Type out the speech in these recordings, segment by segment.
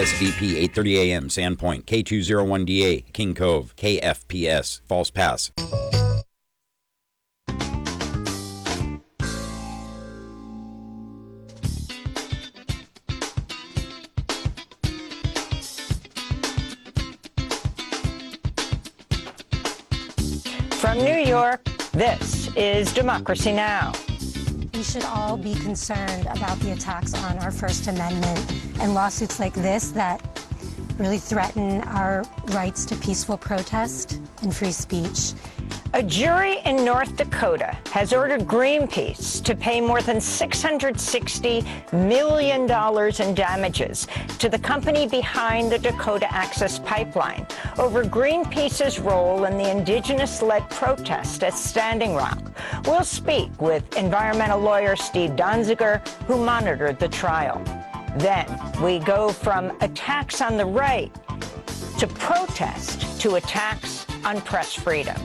KSVP 8:30 AM, Sandpoint, K201DA, King Cove, KFPS, False Pass. From New York, this is Democracy Now! We should all be concerned about the attacks on our First Amendment and lawsuits like this that really threaten our rights to peaceful protest and free speech. A jury in North Dakota has ordered Greenpeace to pay more than $660 million in damages to the company behind the Dakota Access Pipeline over Greenpeace's role in the indigenous-led protest at Standing Rock. We'll speak with environmental lawyer Steve Donziger, who monitored the trial. Then we go from attacks on the right to protest to attacks on press freedom.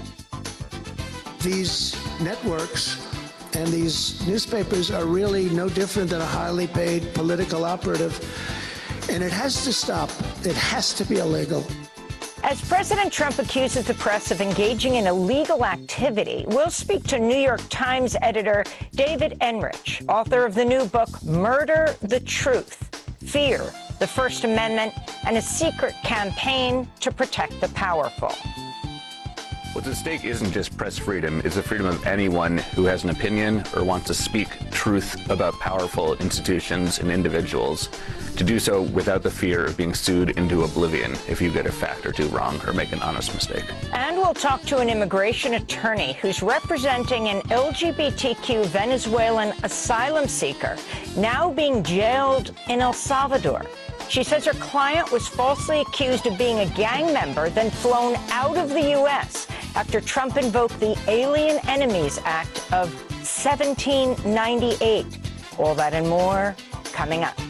These networks and these newspapers are really no different than a highly paid political operative, and it has to stop. It has to be illegal. As President Trump accuses the press of engaging in illegal activity, we'll speak to New York Times editor David Enrich, author of the new book, Murder the Truth, Fear, the First Amendment, and a Secret Campaign to Protect the Powerful. What's at stake isn't just press freedom, it's the freedom of anyone who has an opinion or wants to speak truth about powerful institutions and individuals, to do so without the fear of being sued into oblivion if you get a fact or two wrong or make an honest mistake. And we'll talk to an immigration attorney who's representing an LGBTQ Venezuelan asylum seeker now being jailed in El Salvador. She says her client was falsely accused of being a gang member, then flown out of the U.S. after Trump invoked the Alien Enemies Act of 1798. All that and more coming up.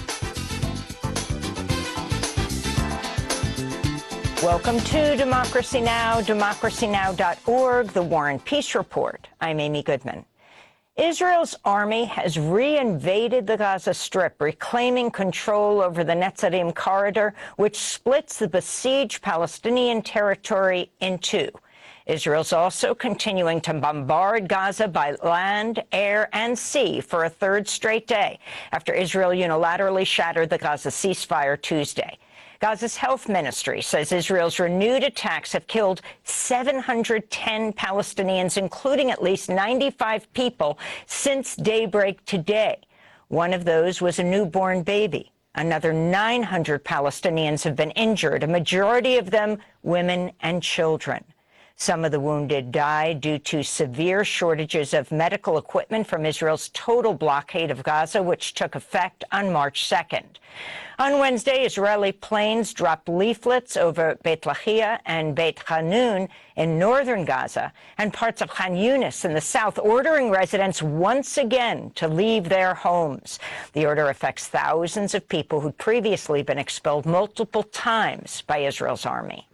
Welcome to Democracy Now!, democracynow.org, The War and Peace Report. I'm Amy Goodman. Israel's army has reinvaded the Gaza Strip, reclaiming control over the Netzarim corridor, which splits the besieged Palestinian territory in two. Israel's also continuing to bombard Gaza by land, air, and sea for a third straight day after Israel unilaterally shattered the Gaza ceasefire Tuesday. Gaza's health ministry says Israel's renewed attacks have killed 710 Palestinians, including at least 95 people, since daybreak today. One of those was a newborn baby. Another 900 Palestinians have been injured, a majority of them women and children. Some of the wounded died due to severe shortages of medical equipment from Israel's total blockade of Gaza, which took effect on March 2nd. On Wednesday, Israeli planes dropped leaflets over Beit Lahia and Beit Hanun in northern Gaza and parts of Khan Yunis in the south, ordering residents once again to leave their homes. The order affects thousands of people who'd previously been expelled multiple times by Israel's army.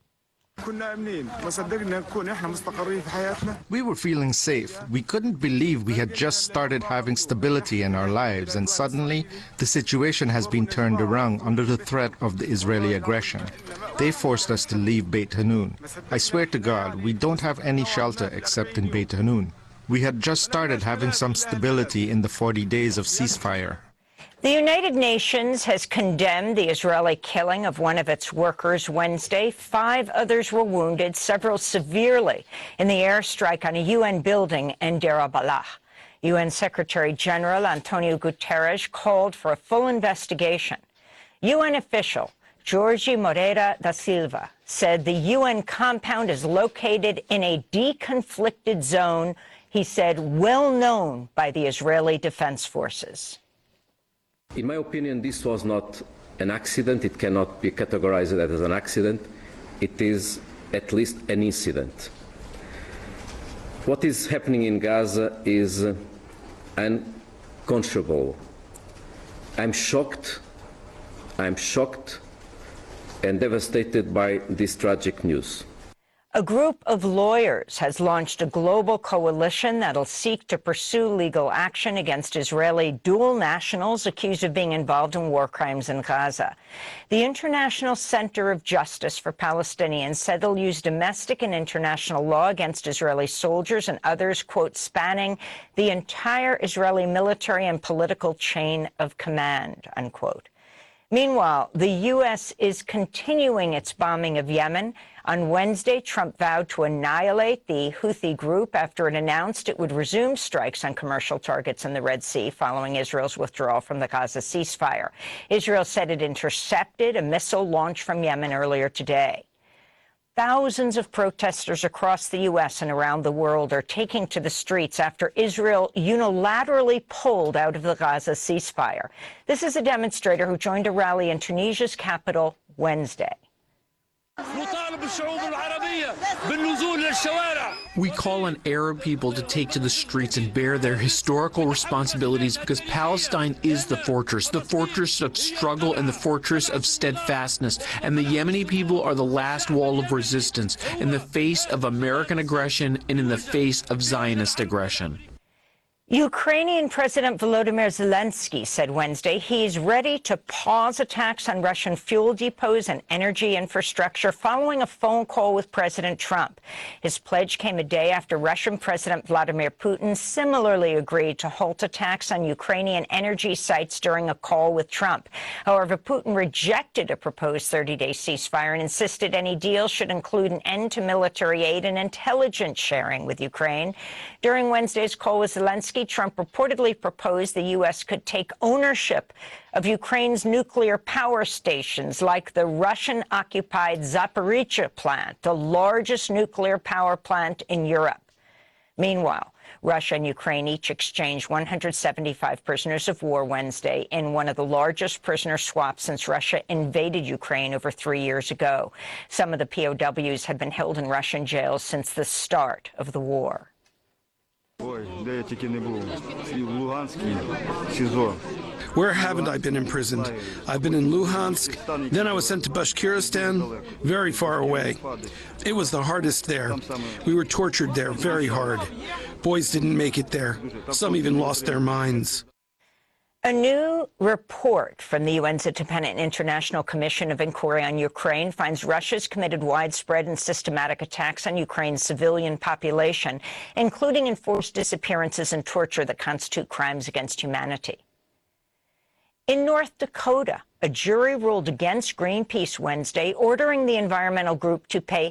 We were feeling safe. We couldn't believe we had just started having stability in our lives, and suddenly the situation has been turned around under the threat of the Israeli aggression. They forced us to leave Beit Hanun. I swear to God, we don't have any shelter except in Beit Hanun. We had just started having some stability in the 40 days of ceasefire. The United Nations has condemned the Israeli killing of one of its workers Wednesday. 5 others were wounded, several severely, in the airstrike on a UN building in Deir al-Balah. UN Secretary General Antonio Guterres called for a full investigation. UN official Jorge Moreira da Silva said the UN compound is located in a deconflicted zone, he said, well known by the Israeli Defense Forces. In my opinion, this was not an accident. It cannot be categorized as an accident. It is at least an incident. What is happening in Gaza is unconscionable. I'm shocked and devastated by this tragic news. A group of lawyers has launched a global coalition that'll seek to pursue legal action against Israeli dual nationals accused of being involved in war crimes in Gaza. The International Center of Justice for Palestinians said they'll use domestic and international law against Israeli soldiers and others, quote, spanning the entire Israeli military and political chain of command, unquote. Meanwhile, the U.S. is continuing its bombing of Yemen. On Wednesday, Trump vowed to annihilate the Houthi group after it announced it would resume strikes on commercial targets in the Red Sea following Israel's withdrawal from the Gaza ceasefire. Israel said it intercepted a missile launch from Yemen earlier today. Thousands of protesters across the U.S. and around the world are taking to the streets after Israel unilaterally pulled out of the Gaza ceasefire. This is a demonstrator who joined a rally in Tunisia's capital Wednesday. We call on Arab people to take to the streets and bear their historical responsibilities because Palestine is the fortress of struggle and the fortress of steadfastness. And the Yemeni people are the last wall of resistance in the face of American aggression and in the face of Zionist aggression. Ukrainian President Volodymyr Zelensky said Wednesday he's ready to pause attacks on Russian fuel depots and energy infrastructure following a phone call with President Trump. His pledge came a day after Russian President Vladimir Putin similarly agreed to halt attacks on Ukrainian energy sites during a call with Trump. However, Putin rejected a proposed 30-day ceasefire and insisted any deal should include an end to military aid and intelligence sharing with Ukraine. During Wednesday's call with Zelensky, Trump reportedly proposed the U.S. could take ownership of Ukraine's nuclear power stations, like the Russian-occupied Zaporizhzhia plant, the largest nuclear power plant in Europe. Meanwhile, Russia and Ukraine each exchanged 175 prisoners of war Wednesday in one of the largest prisoner swaps since Russia invaded Ukraine over 3 years ago. Some of the POWs had been held in Russian jails since the start of the war. Where haven't I been imprisoned? I've been in Luhansk, then I was sent to Bashkiristan, very far away. It was the hardest there. We were tortured there very hard. Boys didn't make it there. Some even lost their minds. A new report from the UN's Independent International Commission of Inquiry on Ukraine finds Russia's committed widespread and systematic attacks on Ukraine's civilian population, including enforced disappearances and torture that constitute crimes against humanity. In North Dakota, a jury ruled against Greenpeace Wednesday, ordering the environmental group to pay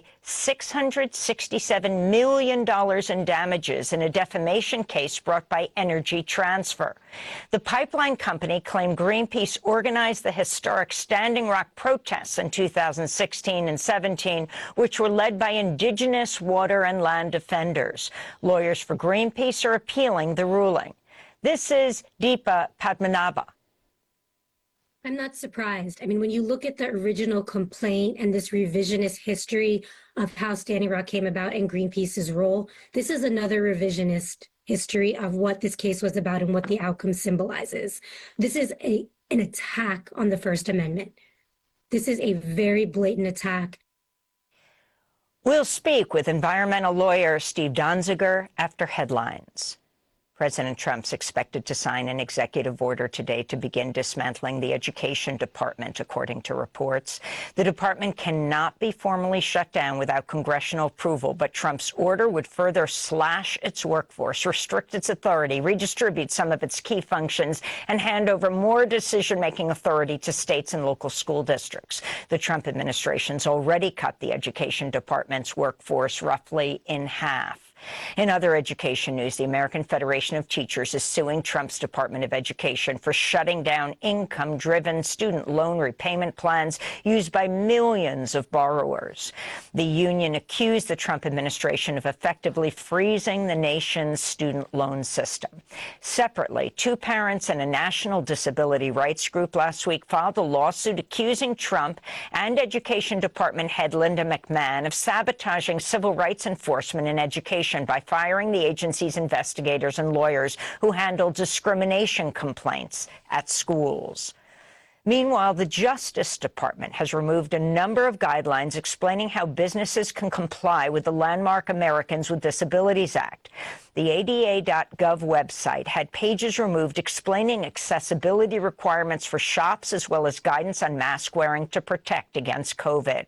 $667 million in damages in a defamation case brought by Energy Transfer. The pipeline company claimed Greenpeace organized the historic Standing Rock protests in 2016 and 17, which were led by indigenous water and land defenders. Lawyers for Greenpeace are appealing the ruling. This is Deepa Padmanabhan. I'm not surprised. I mean, when you look at the original complaint and this revisionist history of how Standing Rock came about and Greenpeace's role, this is another revisionist history of what this case was about and what the outcome symbolizes. This is an attack on the First Amendment. This is a very blatant attack. We'll speak with environmental lawyer Steve Donziger after headlines. President Trump's expected to sign an executive order today to begin dismantling the Education Department, according to reports. The department cannot be formally shut down without congressional approval, but Trump's order would further slash its workforce, restrict its authority, redistribute some of its key functions, and hand over more decision-making authority to states and local school districts. The Trump administration's already cut the Education Department's workforce roughly in half. In other education news, the American Federation of Teachers is suing Trump's Department of Education for shutting down income-driven student loan repayment plans used by millions of borrowers. The union accused the Trump administration of effectively freezing the nation's student loan system. Separately, two parents and a national disability rights group last week filed a lawsuit accusing Trump and Education Department head Linda McMahon of sabotaging civil rights enforcement in education by firing the agency's investigators and lawyers who handled discrimination complaints at schools. Meanwhile, the Justice Department has removed a number of guidelines explaining how businesses can comply with the landmark Americans with Disabilities Act. The ADA.gov website had pages removed explaining accessibility requirements for shops as well as guidance on mask wearing to protect against COVID.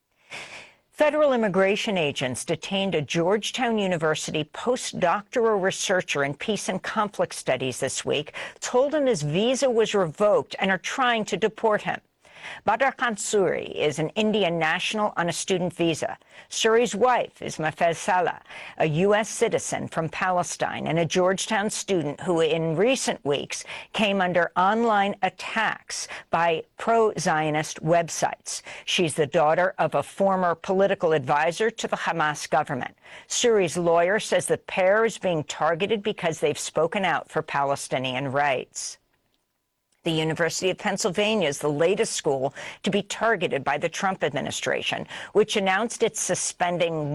Federal immigration agents detained a Georgetown University postdoctoral researcher in peace and conflict studies this week, told him his visa was revoked and are trying to deport him. Badr Khan Suri is an Indian national on a student visa. Suri's wife is Mafez Salah, a U.S. citizen from Palestine and a Georgetown student who in recent weeks came under online attacks by pro-Zionist websites. She's the daughter of a former political advisor to the Hamas government. Suri's lawyer says the pair is being targeted because they've spoken out for Palestinian rights. The University of Pennsylvania is the latest school to be targeted by the Trump administration, which announced it's suspending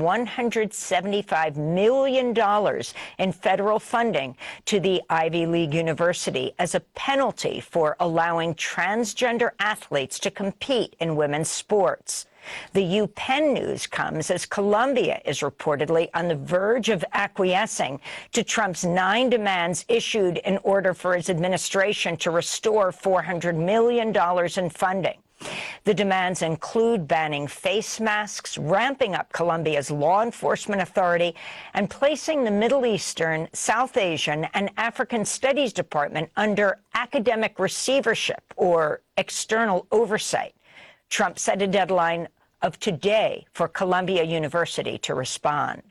$175 million in federal funding to the Ivy League university as a penalty for allowing transgender athletes to compete in women's sports. The UPenn news comes as Columbia is reportedly on the verge of acquiescing to Trump's 9 demands issued in order for his administration to restore $400 million in funding. The demands include banning face masks, ramping up Columbia's law enforcement authority, and placing the Middle Eastern, South Asian, and African Studies Department under academic receivership or external oversight. Trump set a deadline of today for Columbia University to respond.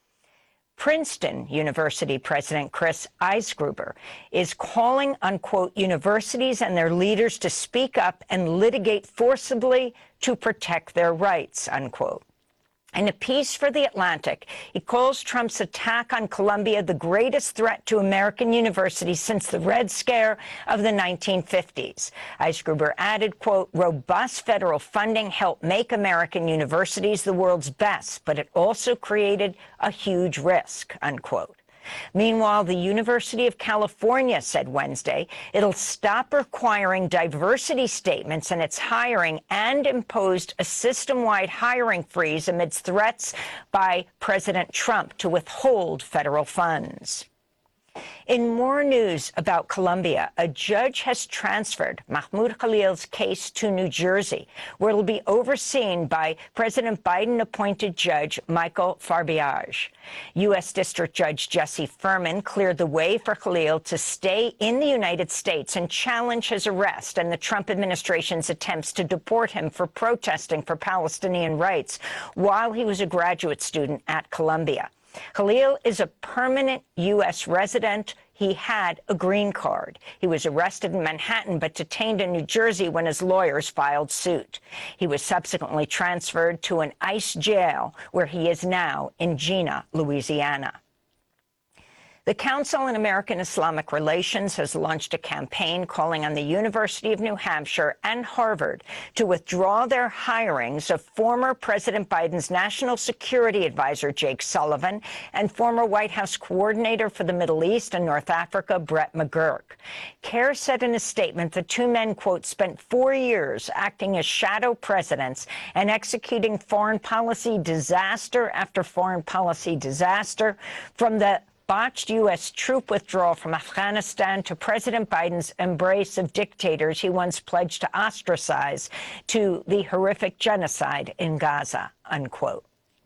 Princeton University President Chris Eisgruber is calling on, quote, universities and their leaders to speak up and litigate forcibly to protect their rights, unquote. In a piece for The Atlantic, he calls Trump's attack on Columbia the greatest threat to American universities since the Red Scare of the 1950s. Eisgruber added, quote, robust federal funding helped make American universities the world's best, but it also created a huge risk, unquote. Meanwhile, the University of California said Wednesday it'll stop requiring diversity statements in its hiring and imposed a system-wide hiring freeze amidst threats by President Trump to withhold federal funds. In more news about Columbia, a judge has transferred Mahmoud Khalil's case to New Jersey, where it'll be overseen by President Biden-appointed Judge Michael Farbiage. U.S. District Judge Jesse Furman cleared the way for Khalil to stay in the United States and challenge his arrest and the Trump administration's attempts to deport him for protesting for Palestinian rights while he was a graduate student at Columbia. Khalil is a permanent U.S. resident. He had a green card. He was arrested in Manhattan but detained in New Jersey when his lawyers filed suit. He was subsequently transferred to an ICE jail where he is now in Jena, Louisiana. The Council on American Islamic Relations has launched a campaign calling on the University of New Hampshire and Harvard to withdraw their hirings of former President Biden's National Security Advisor Jake Sullivan and former White House Coordinator for the Middle East and North Africa Brett McGurk. CAIR said in a statement the two men, quote, spent 4 years acting as shadow presidents and executing foreign policy disaster after foreign policy disaster, from the botched U.S. troop withdrawal from Afghanistan to President Biden's embrace of dictators he once pledged to ostracize, to the horrific genocide in Gaza, unquote.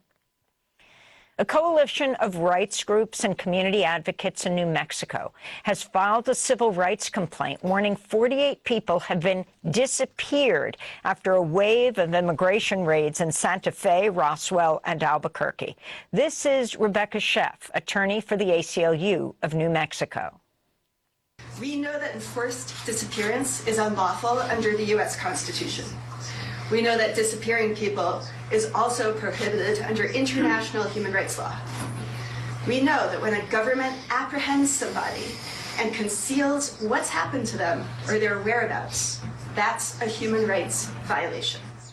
A coalition of rights groups and community advocates in New Mexico has filed a civil rights complaint warning 48 people have been disappeared after a wave of immigration raids in Santa Fe, Roswell, and Albuquerque. This is Rebecca Sheff, attorney for the ACLU of New Mexico. We know that enforced disappearance is unlawful under the U.S. Constitution. We know that disappearing people is also prohibited under international human rights law. We know that when a government apprehends somebody and conceals what's happened to them or their whereabouts, that's a human rights violation.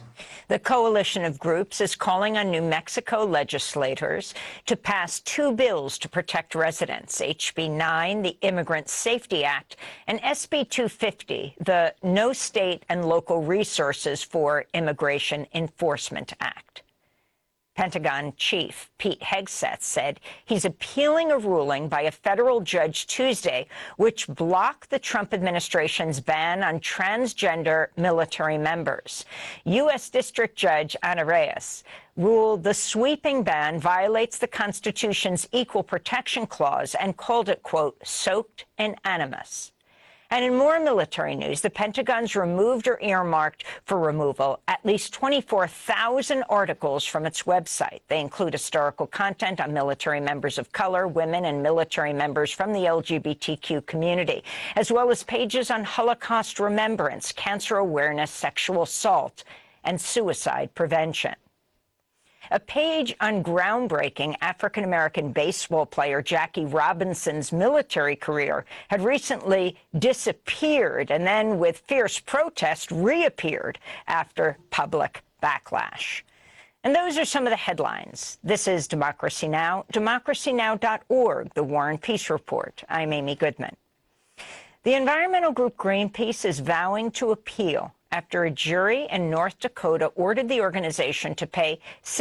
The coalition of groups is calling on New Mexico legislators to pass 2 bills to protect residents, HB 9, the Immigrant Safety Act, and SB 250, the No State and Local Resources for Immigration Enforcement Act. Pentagon Chief Pete Hegseth said he's appealing a ruling by a federal judge Tuesday which blocked the Trump administration's ban on transgender military members. U.S. District Judge Ana Reyes ruled the sweeping ban violates the Constitution's Equal Protection Clause and called it, quote, soaked in animus. And in more military news, the Pentagon's removed or earmarked for removal at least 24,000 articles from its website. They include historical content on military members of color, women, and military members from the LGBTQ community, as well as pages on Holocaust remembrance, cancer awareness, sexual assault, and suicide prevention. A page on groundbreaking African-American baseball player Jackie Robinson's military career had recently disappeared and then, with fierce protest, reappeared after public backlash. And those are some of the headlines. This is Democracy Now!, democracynow.org, The War and Peace Report. I'm Amy Goodman. The environmental group Greenpeace is vowing to appeal after a jury in North Dakota ordered the organization to pay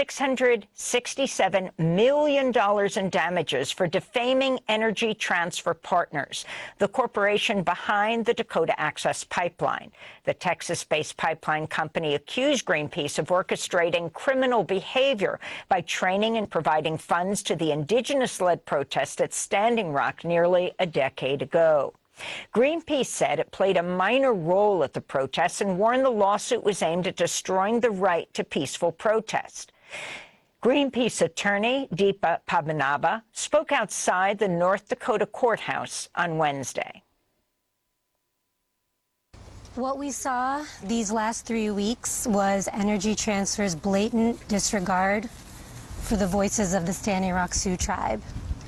$667 million in damages for defaming Energy Transfer Partners, the corporation behind the Dakota Access Pipeline. The Texas-based pipeline company accused Greenpeace of orchestrating criminal behavior by training and providing funds to the indigenous-led protest at Standing Rock nearly a decade ago. Greenpeace said it played a minor role at the protests and warned the lawsuit was aimed at destroying the right to peaceful protest. Greenpeace attorney Deepa Padmanabhan spoke outside the North Dakota courthouse on Wednesday. What we saw these last 3 weeks was Energy Transfer's blatant disregard for the voices of the Standing Rock Sioux tribe.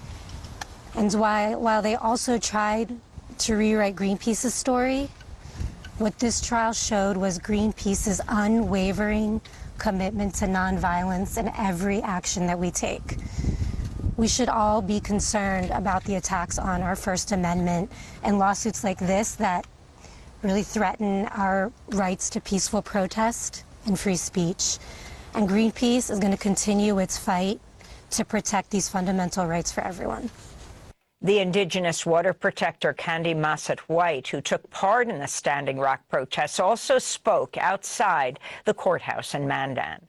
And while they also tried to rewrite Greenpeace's story, what this trial showed was Greenpeace's unwavering commitment to nonviolence in every action that we take. We should all be concerned about the attacks on our First Amendment and lawsuits like this that really threaten our rights to peaceful protest and free speech. And Greenpeace is going to continue its fight to protect these fundamental rights for everyone. The indigenous water protector Candy Mossett-White, who took part in the Standing Rock protests, also spoke outside the courthouse in Mandan.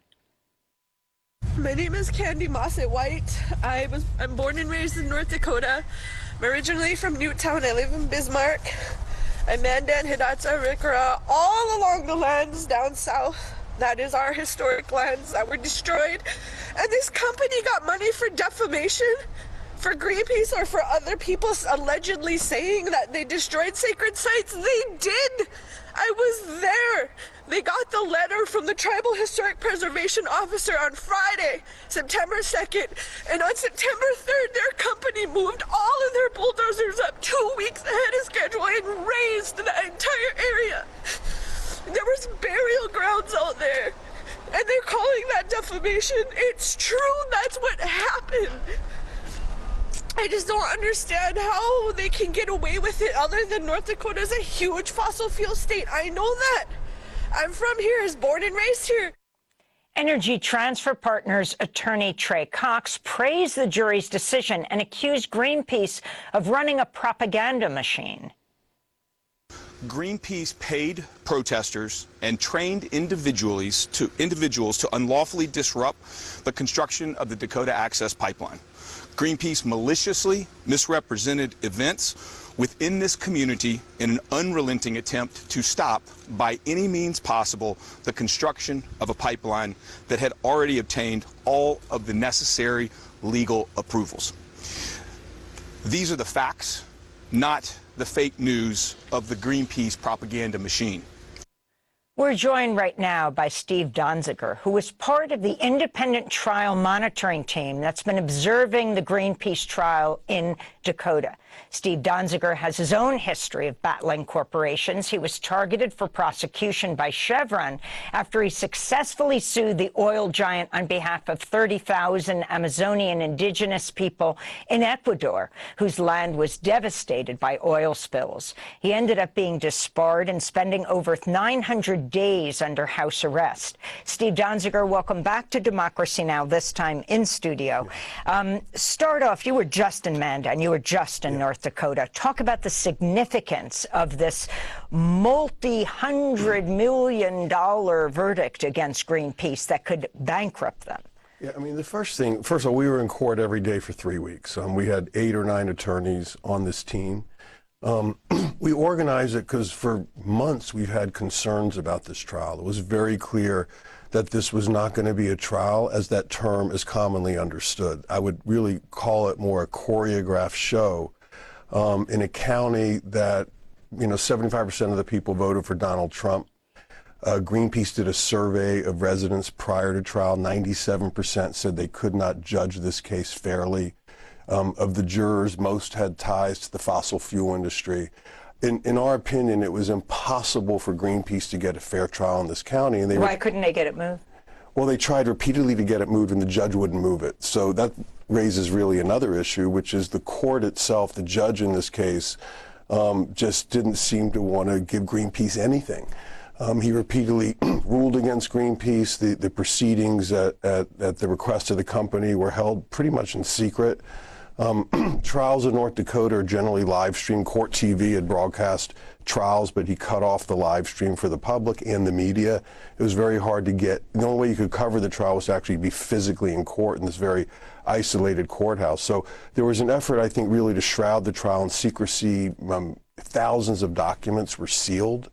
My name is Candy Mossett-White. I'm born and raised in North Dakota. I'm originally from Newtown. I live in Bismarck. I'm Mandan, Hidatsa, Rikara, all along the lands down south. That is our historic lands that were destroyed. And this company got money for defamation for Greenpeace or for other people allegedly saying that they destroyed sacred sites. They did. I was there. They got the letter from the Tribal Historic Preservation Officer on Friday, September 2nd, and on September 3rd, their company moved all of their bulldozers up 2 weeks ahead of schedule and razed the entire area. There was burial grounds out there, and they're calling that defamation. It's true. That's what happened. I just don't understand how they can get away with it other than North Dakota is a huge fossil fuel state. I know that. I'm from here, I was born and raised here. Energy Transfer Partners attorney Trey Cox praised the jury's decision and accused Greenpeace of running a propaganda machine. Greenpeace paid protesters and trained individuals to unlawfully disrupt the construction of the Dakota Access Pipeline. Greenpeace maliciously misrepresented events within this community in an unrelenting attempt to stop, by any means possible, the construction of a pipeline that had already obtained all of the necessary legal approvals. These are the facts, not the fake news of the Greenpeace propaganda machine. We're joined right now by Steve Donziger, who was part of the independent trial monitoring team that's been observing the Greenpeace trial in Dakota. Steve Donziger has his own history of battling corporations. He was targeted for prosecution by Chevron after he successfully sued the oil giant on behalf of 30,000 Amazonian indigenous people in Ecuador, whose land was devastated by oil spills. He ended up being disbarred and spending over 900 days under house arrest. Steve Donziger, welcome back to Democracy Now!, this time in studio. Start off, you were just in Mandan, you were just in North Dakota. Talk about the significance of this multi-$100 million verdict against Greenpeace that could bankrupt them. Yeah, I mean, first of all, we were in court every day for 3 weeks. We had 8 or 9 attorneys on this team. We organized it because for months we've had concerns about this trial. It was very clear that this was not going to be a trial as that term is commonly understood. I would really call it more a choreographed show in a county that, 75% of the people voted for Donald Trump. Greenpeace did a survey of residents prior to trial. 97% said they could not judge this case fairly. Of the jurors, most had ties to the fossil fuel industry. In our opinion, it was impossible for Greenpeace to get a fair trial in this county. And why couldn't they get it moved? Well, they tried repeatedly to get it moved, and the judge wouldn't move it. So that raises really another issue, which is the court itself, the judge in this case, just didn't seem to want to give Greenpeace anything. He repeatedly ruled against Greenpeace. The proceedings at the request of the company were held pretty much in secret. Trials in North Dakota are generally live streamed. Court TV had broadcast trials, but he cut off the live stream for the public and the media. It was very hard to get. The only way you could cover the trial was to actually be physically in court in this very isolated courthouse. So there was an effort, I think, really to shroud the trial in secrecy. Thousands of documents were sealed.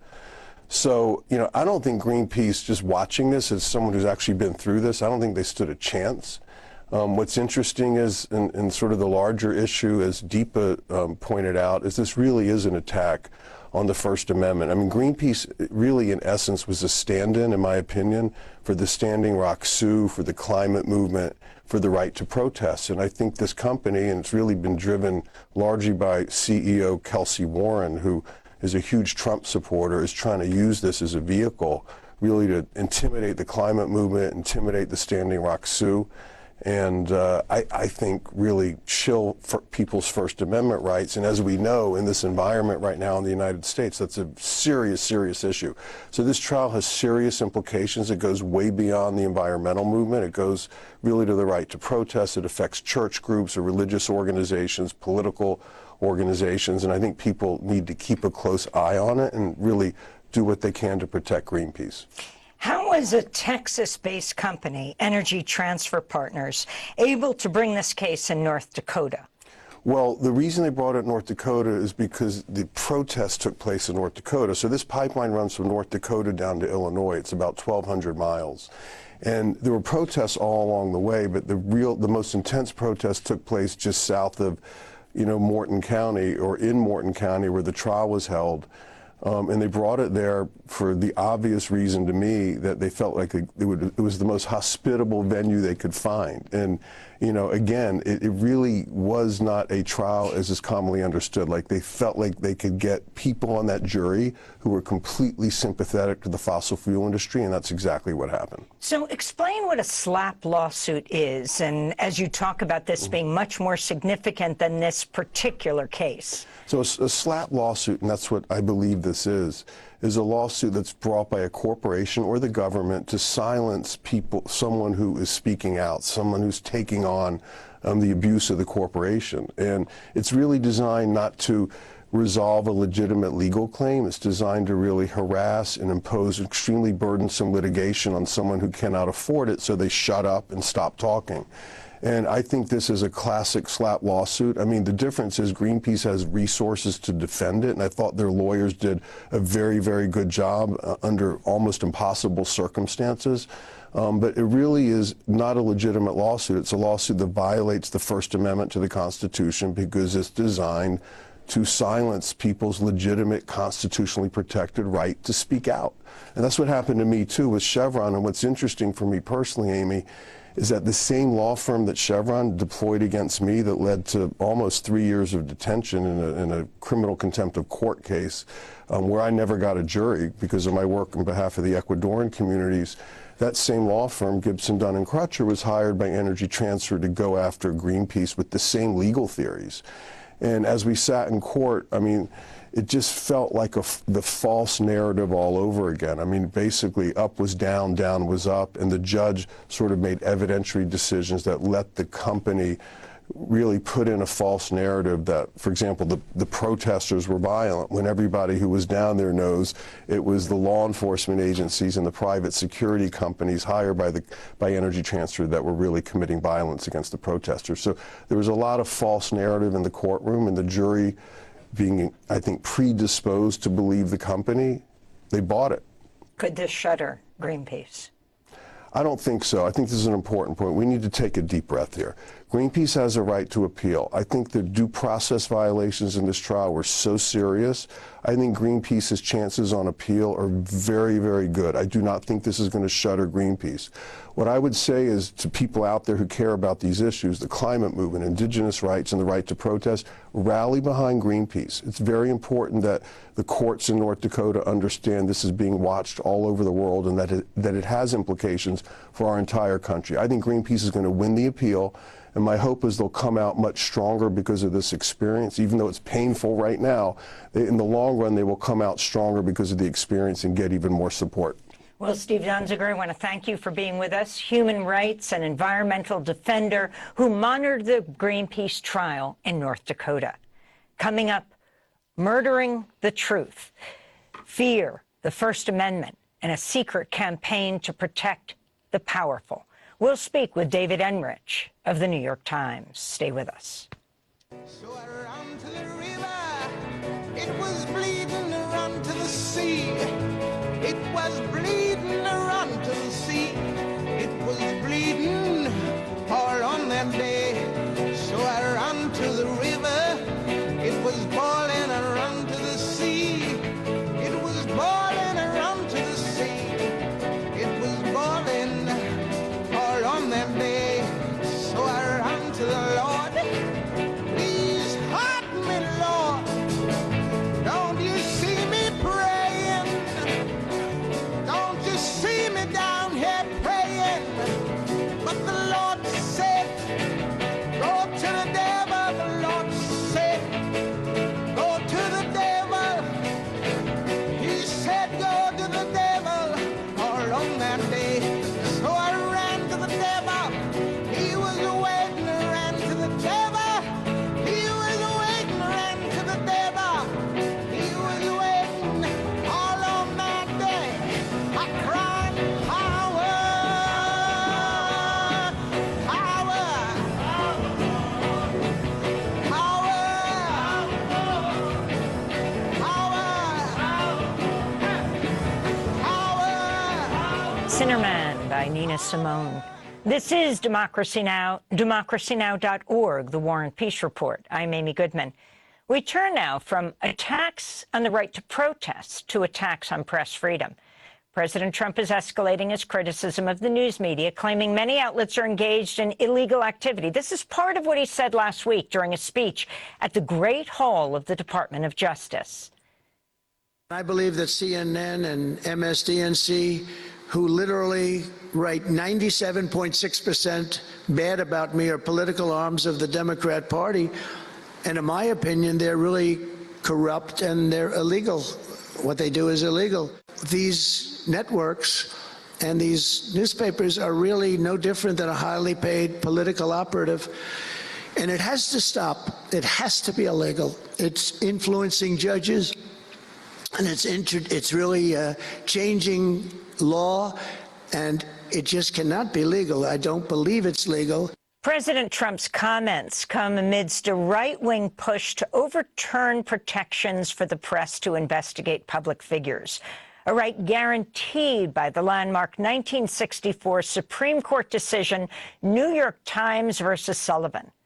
So, I don't think Greenpeace, just watching this as someone who's actually been through this, I don't think they stood a chance. What's interesting is, in sort of the larger issue, as Deepa pointed out, is this really is an attack on the First Amendment. I mean, Greenpeace really, in essence, was a stand-in, in my opinion, for the Standing Rock Sioux, for the climate movement, for the right to protest. And I think this company, and it's really been driven largely by CEO Kelsey Warren, who is a huge Trump supporter, is trying to use this as a vehicle really to intimidate the climate movement, intimidate the Standing Rock Sioux, and I think really chill for people's First Amendment rights. And as we know, in this environment right now in the United States, that's a serious, serious issue. So this trial has serious implications. It goes way beyond the environmental movement. It goes really to the right to protest. It affects church groups or religious organizations, political organizations, and I think people need to keep a close eye on it and really do what they can to protect Greenpeace. How was a Texas-based company, Energy Transfer Partners, able to bring this case in North Dakota? Well, the reason they brought it in North Dakota is because the protests took place in North Dakota. So this pipeline runs from North Dakota down to Illinois. It's about 1,200 miles. And there were protests all along the way, but the most intense protests took place just south of Morton County, or in Morton County, where the trial was held. And they brought it there for the obvious reason to me that they felt like it was the most hospitable venue they could find. And, again, it really was not a trial as is commonly understood. Like, they felt like they could get people on that jury who were completely sympathetic to the fossil fuel industry, and that's exactly what happened. So explain what a SLAPP lawsuit is, and as you talk about this being much more significant than this particular case. So a SLAPP lawsuit, and that's what I believe this is a lawsuit that's brought by a corporation or the government to silence someone who is speaking out, someone who's taking on the abuse of the corporation. And it's really designed not to resolve a legitimate legal claim. It's designed to really harass and impose extremely burdensome litigation on someone who cannot afford it, so they shut up and stop talking. And I think this is a classic SLAPP lawsuit. I mean, the difference is Greenpeace has resources to defend it, and I thought their lawyers did a very, very good job under almost impossible circumstances. But it really is not a legitimate lawsuit. It's a lawsuit that violates the First Amendment to the Constitution because it's designed to silence people's legitimate, constitutionally protected right to speak out. And that's what happened to me, too, with Chevron. And what's interesting for me personally, Amy, is that the same law firm that Chevron deployed against me that led to almost 3 years of detention in a criminal contempt of court case where I never got a jury because of my work on behalf of the Ecuadorian communities, that same law firm, Gibson, Dunn & Crutcher, was hired by Energy Transfer to go after Greenpeace with the same legal theories. And as we sat in court, I mean, it just felt like the false narrative all over again. I mean, basically, up was down, down was up, and the judge sort of made evidentiary decisions that let the company really put in a false narrative that, for example, the protesters were violent, when everybody who was down there knows it was the law enforcement agencies and the private security companies hired by Energy Transfer that were really committing violence against the protesters. So there was a lot of false narrative in the courtroom, and the jury, being, I think, predisposed to believe the company, they bought it. Could this shutter Greenpeace? I don't think so. I think this is an important point. We need to take a deep breath here. Greenpeace has a right to appeal. I think the due process violations in this trial were so serious. I think Greenpeace's chances on appeal are very, very good. I do not think this is going to shutter Greenpeace. What I would say is to people out there who care about these issues, the climate movement, indigenous rights, and the right to protest, rally behind Greenpeace. It's very important that the courts in North Dakota understand this is being watched all over the world and that it has implications for our entire country. I think Greenpeace is going to win the appeal. And my hope is they'll come out much stronger because of this experience. Even though it's painful right now, in the long run, they will come out stronger because of the experience and get even more support. Well, Steve Donziger, I want to thank you for being with us, human rights and environmental defender who monitored the Greenpeace trial in North Dakota. Coming up, murdering the truth, fear, the First Amendment, and a secret campaign to protect the powerful. We'll speak with David Enrich of the New York Times. Stay with us. So I ran to the river. It was bleeding around to the sea. It was bleeding around to the sea. It was bleeding all on that day. So I ran to the river. It was boiling around to the sea. It was boiling around to the sea. It was boiling all on that day. So I ran to the Lord. Please help me, Lord. Don't you see me praying? Don't you see me down here praying? But the Lord said, go to the devil. The Lord said, go to the devil. He said, go to the devil all on that day. So I ran to the devil. He was waiting, ran to the devil. He was waiting, ran to the devil. He was waiting all on that day. I cried, power, Sinnerman by Nina Simone. This is Democracy Now!, democracynow.org, the War and Peace Report. I'm Amy Goodman. We turn now from attacks on the right to protest to attacks on press freedom. President Trump is escalating his criticism of the news media, claiming many outlets are engaged in illegal activity. This is part of what he said last week during a speech at the Great Hall of the Department of Justice. I believe that CNN and MSDNC, who literally write 97.6% bad about me, are political arms of the Democrat Party. And in my opinion, they're really corrupt and they're illegal. What they do is illegal. These networks and these newspapers are really no different than a highly paid political operative. And it has to stop. It has to be illegal. It's influencing judges, and it's really changing law, and it just cannot be legal. I don't believe it's legal. President Trump's comments come amidst a right-wing push to overturn protections for the press to investigate public figures, a right guaranteed by the landmark 1964 Supreme Court decision, New York Times versus Sullivan.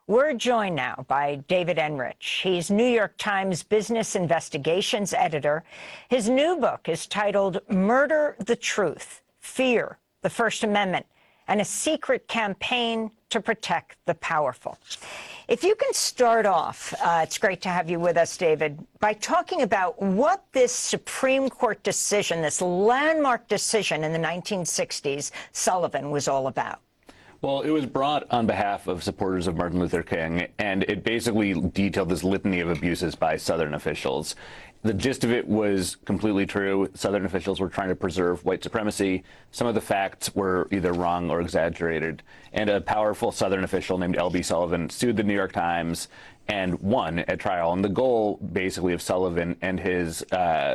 We're joined now by David Enrich. He's New York Times Business Investigations editor. His new book is titled Murder the Truth, Fear, the First Amendment, and a Secret Campaign to Protect the Powerful. If you can start off, it's great to have you with us, David, by talking about what this Supreme Court decision, this landmark decision in the 1960s, Sullivan, was all about. Well, it was brought on behalf of supporters of Martin Luther King, and it basically detailed this litany of abuses by Southern officials. The gist of it was completely true. Southern officials were trying to preserve white supremacy. Some of the facts were either wrong or exaggerated. And a powerful Southern official named L.B. Sullivan sued the New York Times and won at trial. And the goal, basically, of Sullivan and his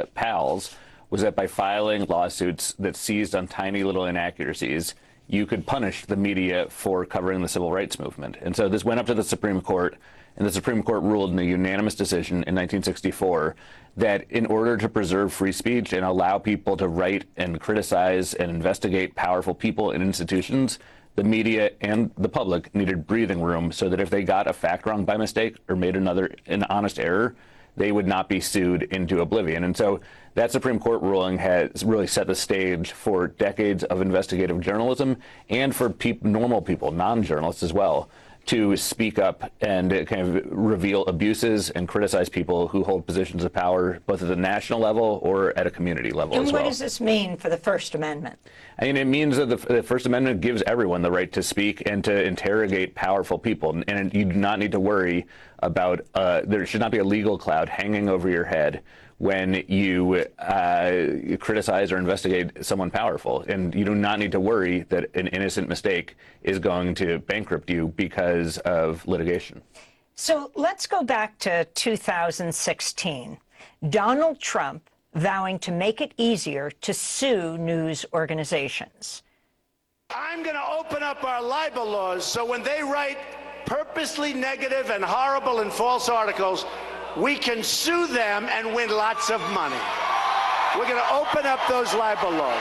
pals was that by filing lawsuits that seized on tiny little inaccuracies, you could punish the media for covering the civil rights movement. And so this went up to the Supreme Court, and the Supreme Court ruled in a unanimous decision in 1964 that in order to preserve free speech and allow people to write and criticize and investigate powerful people and institutions, the media and the public needed breathing room so that if they got a fact wrong by mistake or made an honest error, they would not be sued into oblivion. And so that Supreme Court ruling has really set the stage for decades of investigative journalism and for normal people, non-journalists as well, to speak up and kind of reveal abuses and criticize people who hold positions of power, both at the national level or at a community level as well. And what does this mean for the First Amendment? I mean, it means that the First Amendment gives everyone the right to speak and to interrogate powerful people. And you do not need to worry about, there should not be a legal cloud hanging over your head when you criticize or investigate someone powerful. And you do not need to worry that an innocent mistake is going to bankrupt you because of litigation. So let's go back to 2016. Donald Trump vowing to make it easier to sue news organizations. I'm going to open up our libel laws so when they write purposely negative and horrible and false articles, we can sue them and win lots of money. We're going to open up those libel laws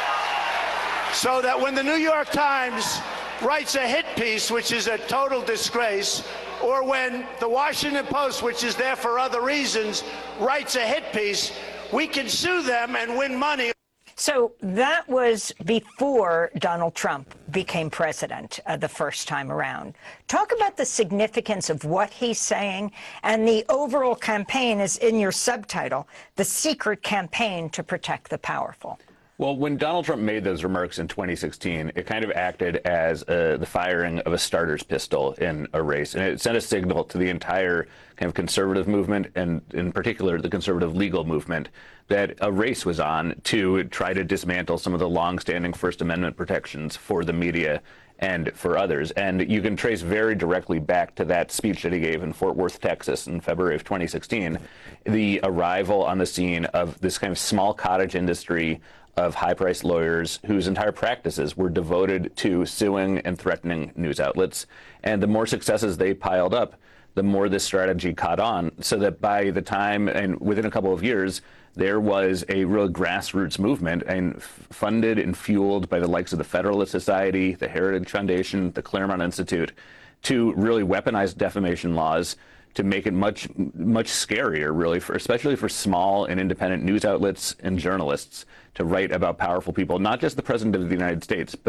so that when the New York Times writes a hit piece, which is a total disgrace, or when the Washington Post, which is there for other reasons, writes a hit piece, we can sue them and win money. So that was before Donald Trump became president the first time around. Talk about the significance of what he's saying, and the overall campaign is in your subtitle, The Secret Campaign to Protect the Powerful. Well, when Donald Trump made those remarks in 2016, it kind of acted as the firing of a starter's pistol in a race. And it sent a signal to the entire kind of conservative movement, and in particular the conservative legal movement, that a race was on to try to dismantle some of the longstanding First Amendment protections for the media and for others. And you can trace very directly back to that speech that he gave in Fort Worth, Texas in February of 2016, the arrival on the scene of this kind of small cottage industry of high-priced lawyers whose entire practices were devoted to suing and threatening news outlets. And the more successes they piled up, the more this strategy caught on, so that by the time, and within a couple of years, there was a real grassroots movement and funded and fueled by the likes of the Federalist Society, the Heritage Foundation, the Claremont Institute, to really weaponize defamation laws to make it much scarier, really, especially for small and independent news outlets and journalists to write about powerful people, not just the President of the United States, but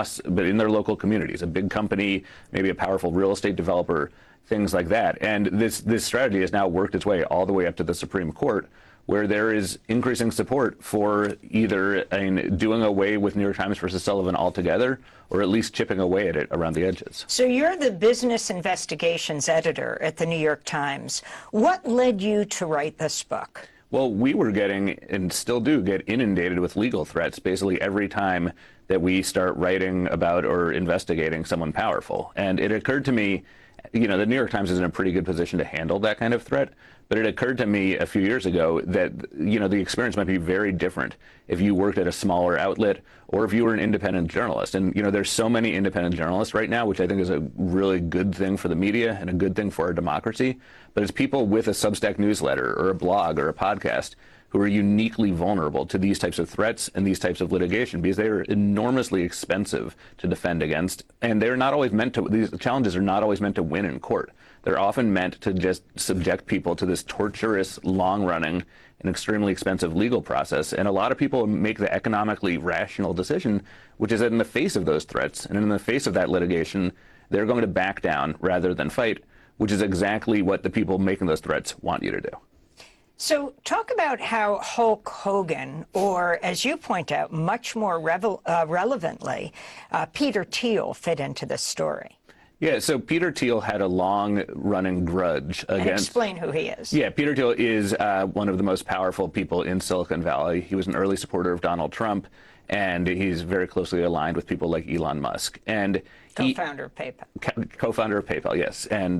in their local communities, a big company, maybe a powerful real estate developer, things like that. And this strategy has now worked its way all the way up to the Supreme Court, where there is increasing support for either doing away with New York Times versus Sullivan altogether, or at least chipping away at it around the edges. So you're the business investigations editor at the New York Times. What led you to write this book? Well, we were getting, and still do get, inundated with legal threats basically every time that we start writing about or investigating someone powerful. And it occurred to me, the New York Times is in a pretty good position to handle that kind of threat. But it occurred to me a few years ago that, the experience might be very different if you worked at a smaller outlet or if you were an independent journalist. And, there's so many independent journalists right now, which I think is a really good thing for the media and a good thing for our democracy. But it's people with a Substack newsletter or a blog or a podcast who are uniquely vulnerable to these types of threats and these types of litigation because they are enormously expensive to defend against. And they're not always meant to, these challenges are not always meant to win in court. They're often meant to just subject people to this torturous, long-running, and extremely expensive legal process. And a lot of people make the economically rational decision, which is that in the face of those threats and in the face of that litigation, they're going to back down rather than fight, which is exactly what the people making those threats want you to do. So talk about how Hulk Hogan, or as you point out, much more relevantly, Peter Thiel fit into this story. Yeah, so Peter Thiel had a long-running grudge against... And explain who he is. Yeah, Peter Thiel is one of the most powerful people in Silicon Valley. He was an early supporter of Donald Trump, and he's very closely aligned with people like Elon Musk. And co-founder of PayPal. Co-founder of PayPal, yes, and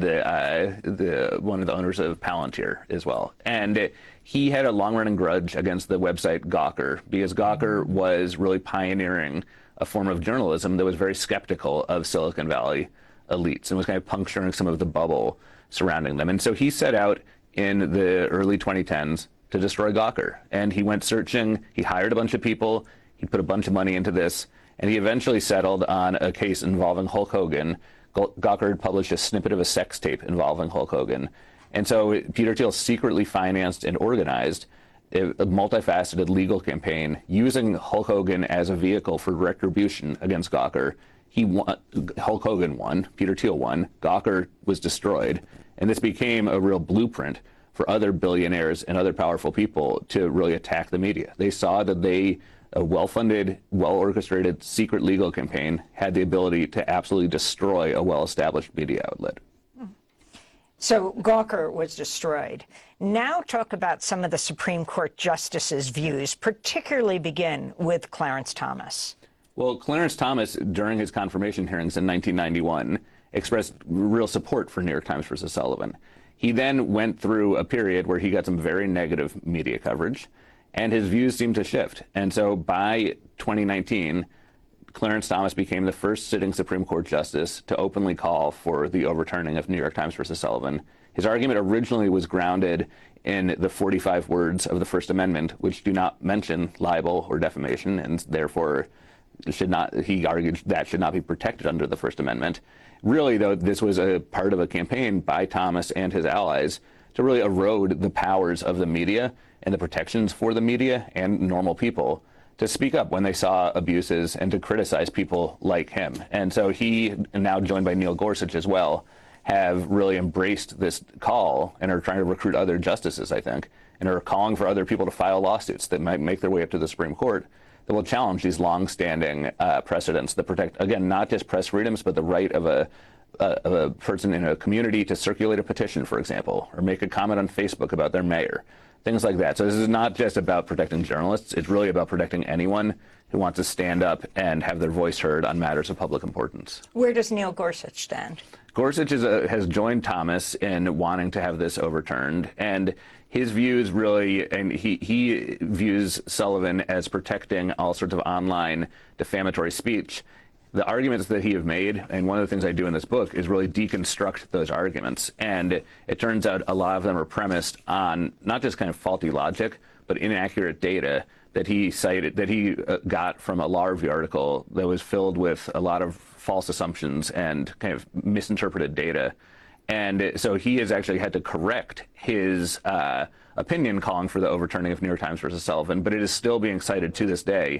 one of the owners of Palantir as well. And he had a long-running grudge against the website Gawker because Gawker was really pioneering a form of journalism that was very skeptical of Silicon Valley elites and was kind of puncturing some of the bubble surrounding them. And so he set out in the early 2010s to destroy Gawker. And he went searching, he hired a bunch of people, he put a bunch of money into this, and he eventually settled on a case involving Hulk Hogan. Gawker had published a snippet of a sex tape involving Hulk Hogan. And so Peter Thiel secretly financed and organized a multifaceted legal campaign using Hulk Hogan as a vehicle for retribution against Gawker. He won, Hulk Hogan won, Peter Thiel won, Gawker was destroyed, and this became a real blueprint for other billionaires and other powerful people to really attack the media. They saw that a well-funded, well-orchestrated secret legal campaign had the ability to absolutely destroy a well-established media outlet. So Gawker was destroyed. Now talk about some of the Supreme Court justices' views, particularly begin with Clarence Thomas. Well, Clarence Thomas, during his confirmation hearings in 1991, expressed real support for New York Times versus Sullivan. He then went through a period where he got some very negative media coverage, and his views seemed to shift. And so by 2019, Clarence Thomas became the first sitting Supreme Court justice to openly call for the overturning of New York Times versus Sullivan. His argument originally was grounded in the 45 words of the First Amendment, which do not mention libel or defamation, and therefore he argued that should not be protected under the First Amendment. Really, though, this was a part of a campaign by Thomas and his allies to really erode the powers of the media and the protections for the media and normal people to speak up when they saw abuses and to criticize people like him. And so he, now joined by Neil Gorsuch as well, have really embraced this call and are trying to recruit other justices, I think, and are calling for other people to file lawsuits that might make their way up to the Supreme Court that will challenge these long-standing precedents that protect, again, not just press freedoms, but the right of a person in a community to circulate a petition, for example, or make a comment on Facebook about their mayor, things like that. So this is not just about protecting journalists. It's really about protecting anyone who wants to stand up and have their voice heard on matters of public importance. Where does Neil Gorsuch stand? Gorsuch has joined Thomas in wanting to have this overturned, and his views really, and he views Sullivan as protecting all sorts of online defamatory speech. The arguments that he have made, and one of the things I do in this book, is really deconstruct those arguments. And it turns out a lot of them are premised on not just kind of faulty logic, but inaccurate data that he cited, that he got from a law review article that was filled with a lot of false assumptions and kind of misinterpreted data. And so he has actually had to correct his opinion calling for the overturning of New York Times versus Sullivan, but it is still being cited to this day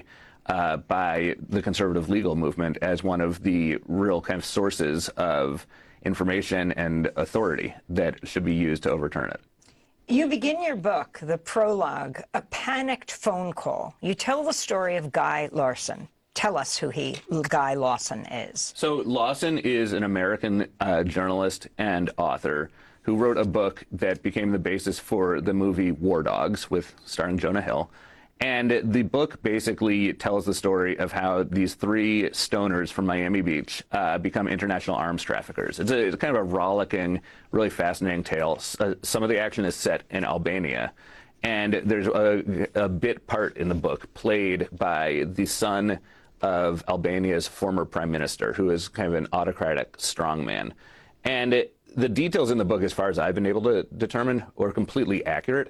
by the conservative legal movement as one of the real kind of sources of information and authority that should be used to overturn it. You begin your book, the prologue, A Panicked Phone Call. You tell the story of Guy Lawson. Tell us who Guy Lawson is. So Lawson is an American journalist and author who wrote a book that became the basis for the movie War Dogs, starring Jonah Hill. And the book basically tells the story of how these three stoners from Miami Beach become international arms traffickers. It's kind of a rollicking, really fascinating tale. Some of the action is set in Albania. And there's a bit part in the book played by the son of Albania's former prime minister, who is kind of an autocratic strongman. And the details in the book, as far as I've been able to determine, are completely accurate.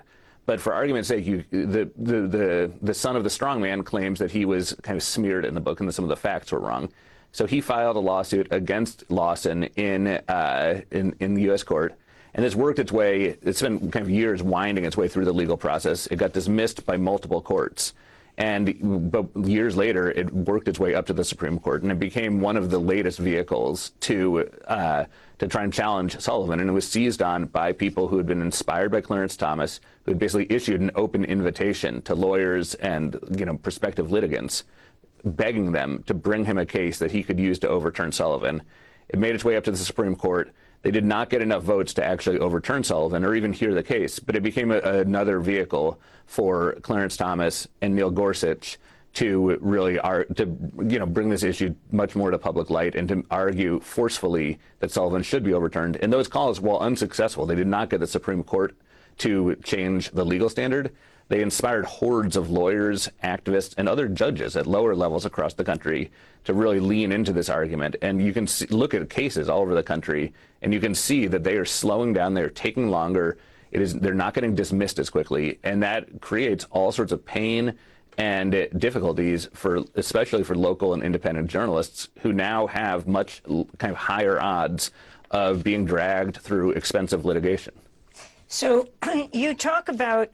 But for argument's sake, the son of the strongman claims that he was kind of smeared in the book and that some of the facts were wrong. So he filed a lawsuit against Lawson in the U.S. court. And it's worked its way, it's been kind of years winding its way through the legal process. It got dismissed by multiple courts. But years later, it worked its way up to the Supreme Court, and it became one of the latest vehicles to try and challenge Sullivan. And it was seized on by people who had been inspired by Clarence Thomas, who had basically issued an open invitation to lawyers and prospective litigants, begging them to bring him a case that he could use to overturn Sullivan. It made its way up to the Supreme Court. They did not get enough votes to actually overturn Sullivan or even hear the case, but it became another vehicle for Clarence Thomas and Neil Gorsuch to really bring this issue much more to public light and to argue forcefully that Sullivan should be overturned. And those calls, while unsuccessful, they did not get the Supreme Court to change the legal standard. They inspired hordes of lawyers, activists, and other judges at lower levels across the country to really lean into this argument. And you can look at cases all over the country, and you can see that they are slowing down. They're taking longer. They're not getting dismissed as quickly, and that creates all sorts of pain and difficulties especially for local and independent journalists who now have much kind of higher odds of being dragged through expensive litigation. So you talk about,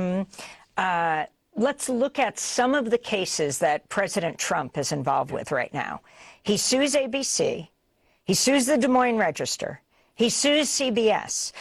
let's look at some of the cases that President Trump is involved with right now. He sues ABC. He sues the Des Moines Register. He sues CBS.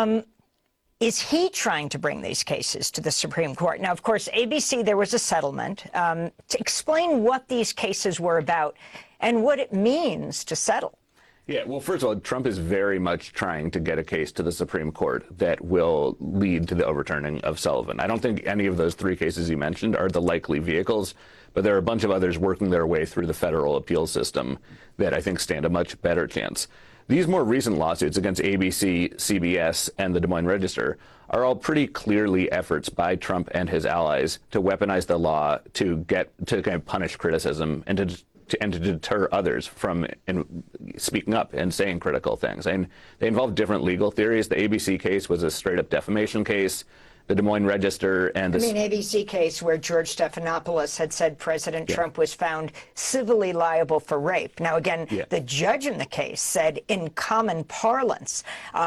Is he trying to bring these cases to the Supreme Court? Now, of course, ABC, there was a settlement. To explain what these cases were about and what it means to settle. Yeah, well, first of all, Trump is very much trying to get a case to the Supreme Court that will lead to the overturning of Sullivan. I don't think any of those three cases you mentioned are the likely vehicles, but there are a bunch of others working their way through the federal appeal system that I think stand a much better chance. These more recent lawsuits against ABC, CBS, and the Des Moines Register are all pretty clearly efforts by Trump and his allies to weaponize the law to kind of punish criticism and to deter others from speaking up and saying critical things. And they involve different legal theories. The ABC case was a straight-up defamation case. The Des Moines Register and the ABC case where George Stephanopoulos had said President Trump was found civilly liable for rape. Now, again, the judge in the case said in common parlance,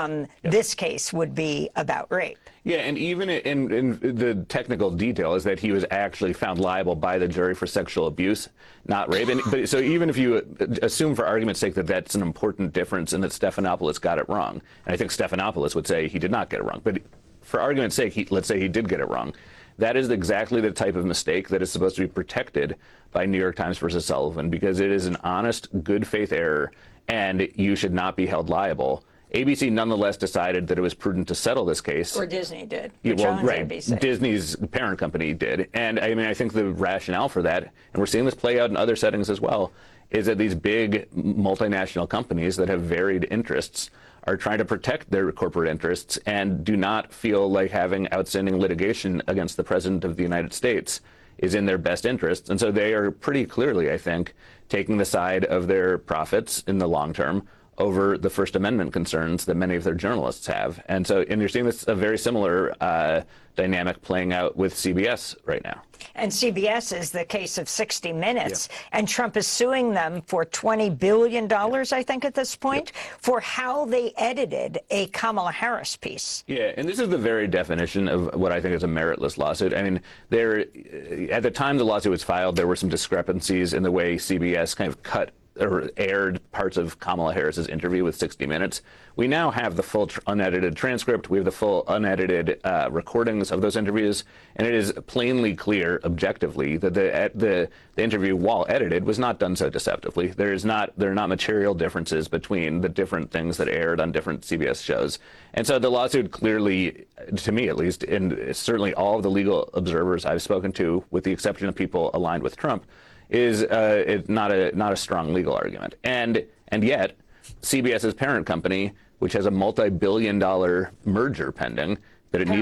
this case would be about rape. Yeah, and even in the technical detail is that he was actually found liable by the jury for sexual abuse, not rape. But so even if you assume for argument's sake that that's an important difference and that Stephanopoulos got it wrong, and I think Stephanopoulos would say he did not get it wrong, but for argument's sake, let's say he did get it wrong. That is exactly the type of mistake that is supposed to be protected by New York Times versus Sullivan, because it is an honest, good faith error, and you should not be held liable. ABC nonetheless decided that it was prudent to settle this case. Or Disney did. Yeah, well, right. ABC. Disney's parent company did. And I mean, I think the rationale for that, and we're seeing this play out in other settings as well, is that these big multinational companies that have varied interests are trying to protect their corporate interests and do not feel like having outstanding litigation against the President of the United States is in their best interests. And so they are pretty clearly, I think, taking the side of their profits in the long term over the First Amendment concerns that many of their journalists have. And you're seeing this a very similar dynamic playing out with CBS right now. And CBS is the case of 60 Minutes, and Trump is suing them for $20 billion, I think, at this point, for how they edited a Kamala Harris piece. Yeah, and this is the very definition of what I think is a meritless lawsuit. I mean, at the time the lawsuit was filed, there were some discrepancies in the way CBS kind of cut or aired parts of Kamala Harris's interview with 60 Minutes. We now have the full unedited transcript. We have the full unedited recordings of those interviews, and it is plainly clear, objectively, that the interview, while edited, was not done so deceptively. There are not material differences between the different things that aired on different CBS shows. And so the lawsuit clearly, to me at least, and certainly all of the legal observers I've spoken to, with the exception of people aligned with Trump, is it's not a strong legal argument. And yet, CBS's parent company, which has a multi-billion-dollar merger pending that it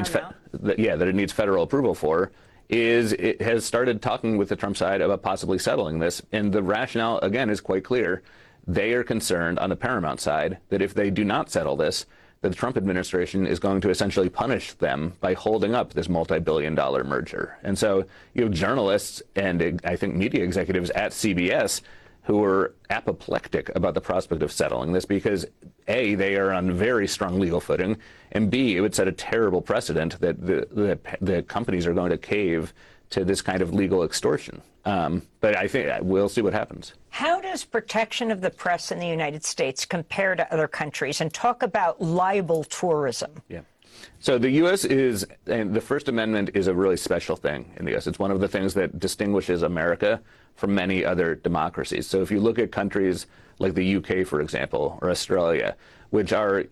needs federal approval for, it has started talking with the Trump side about possibly settling this. And the rationale, again, is quite clear. They are concerned on the Paramount side that if they do not settle this, that the Trump administration is going to essentially punish them by holding up this multi-billion-dollar merger. And so you have journalists and I think media executives at CBS who are apoplectic about the prospect of settling this because A, they are on very strong legal footing, and B, it would set a terrible precedent that the companies are going to cave to this kind of legal extortion. But I think we'll see what happens. How does protection of the press in the United States compare to other countries? And talk about libel tourism. Yeah. So the U.S. and the First Amendment is a really special thing in the U.S. It's one of the things that distinguishes America from many other democracies. So if you look at countries like the UK, for example, or Australia, which are,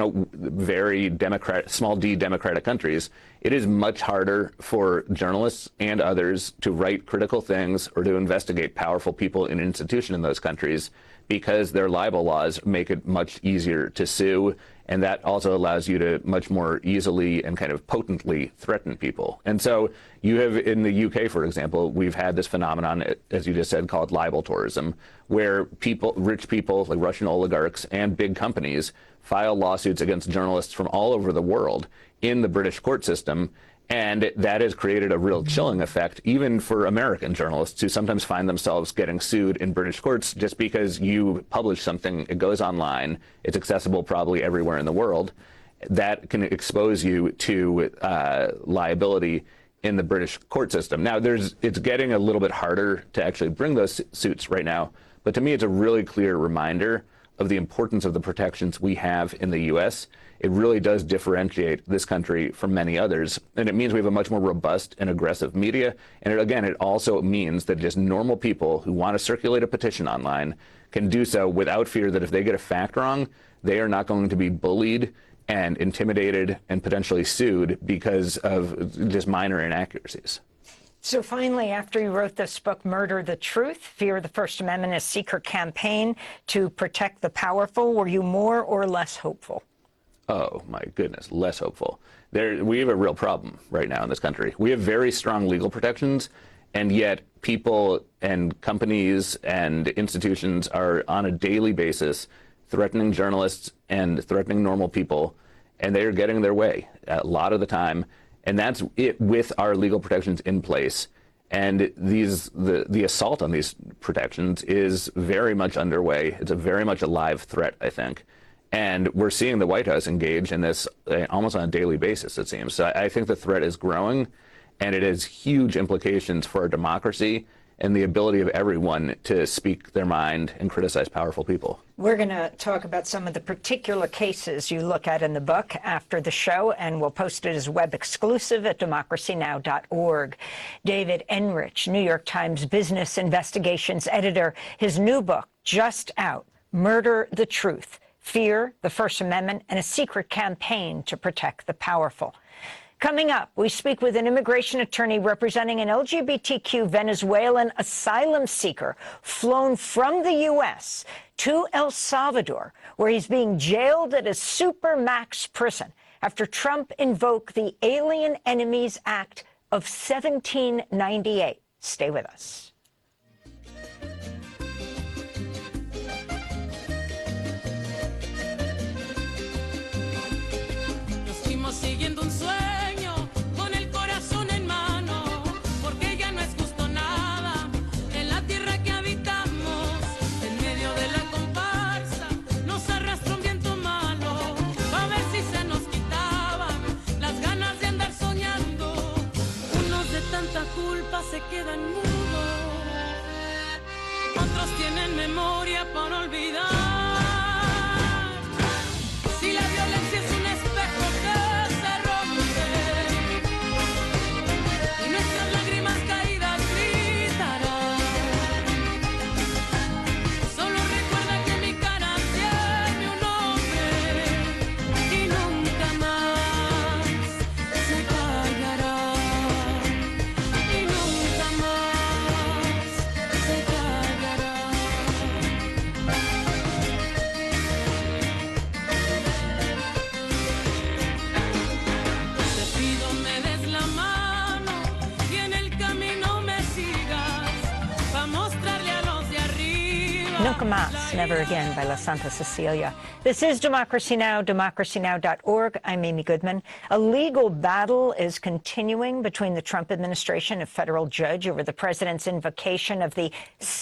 very small d democratic countries, it is much harder for journalists and others to write critical things or to investigate powerful people in an institution in those countries because their libel laws make it much easier to sue. And that also allows you to much more easily and kind of potently threaten people. And so you have in the UK, for example, we've had this phenomenon, as you just said, called libel tourism, where rich people like Russian oligarchs and big companies file lawsuits against journalists from all over the world in the British court system. And that has created a real chilling effect, even for American journalists who sometimes find themselves getting sued in British courts just because you publish something, it goes online, it's accessible probably everywhere in the world. That can expose you to liability in the British court system. Now, it's getting a little bit harder to actually bring those suits right now, but to me, it's a really clear reminder of the importance of the protections we have in the U.S. It really does differentiate this country from many others, and it means we have a much more robust and aggressive media. And it also means that just normal people who want to circulate a petition online can do so without fear that if they get a fact wrong, they are not going to be bullied and intimidated and potentially sued because of just minor inaccuracies. So finally, after you wrote this book, Murder the Truth, Fear the First Amendment, a secret campaign to protect the powerful, were you more or less hopeful? Oh, my goodness, less hopeful. We have a real problem right now in this country. We have very strong legal protections, and yet people and companies and institutions are on a daily basis threatening journalists and threatening normal people, and they are getting their way a lot of the time. And that's it with our legal protections in place. And the assault on these protections is very much underway. It's a very much a live threat, I think. And we're seeing the White House engage in this almost on a daily basis, it seems. So I think the threat is growing, and it has huge implications for our democracy and the ability of everyone to speak their mind and criticize powerful people. We're going to talk about some of the particular cases you look at in the book after the show, and we'll post it as web exclusive at democracynow.org. David Enrich, New York Times business investigations editor, his new book just out, Murder the Truth, Fear the First Amendment, and a secret campaign to protect the powerful. Coming up, we speak with an immigration attorney representing an LGBTQ Venezuelan asylum seeker flown from the U.S. to El Salvador, where he's being jailed at a supermax prison after Trump invoked the Alien Enemies Act of 1798. Stay with us. Siguiendo un sueño con el corazón en mano, porque ya no es justo nada en la tierra que habitamos. En medio de la comparsa nos arrastra un viento malo, a ver si se nos quitaban las ganas de andar soñando. Unos de tanta culpa se quedan mudos, otros tienen memoria para olvidar. Si la violencia es un espejo que Nunca Más, Never Again by La Santa Cecilia. This is Democracy Now!, democracynow.org. I'm Amy Goodman. A legal battle is continuing between the Trump administration and a federal judge over the president's invocation of the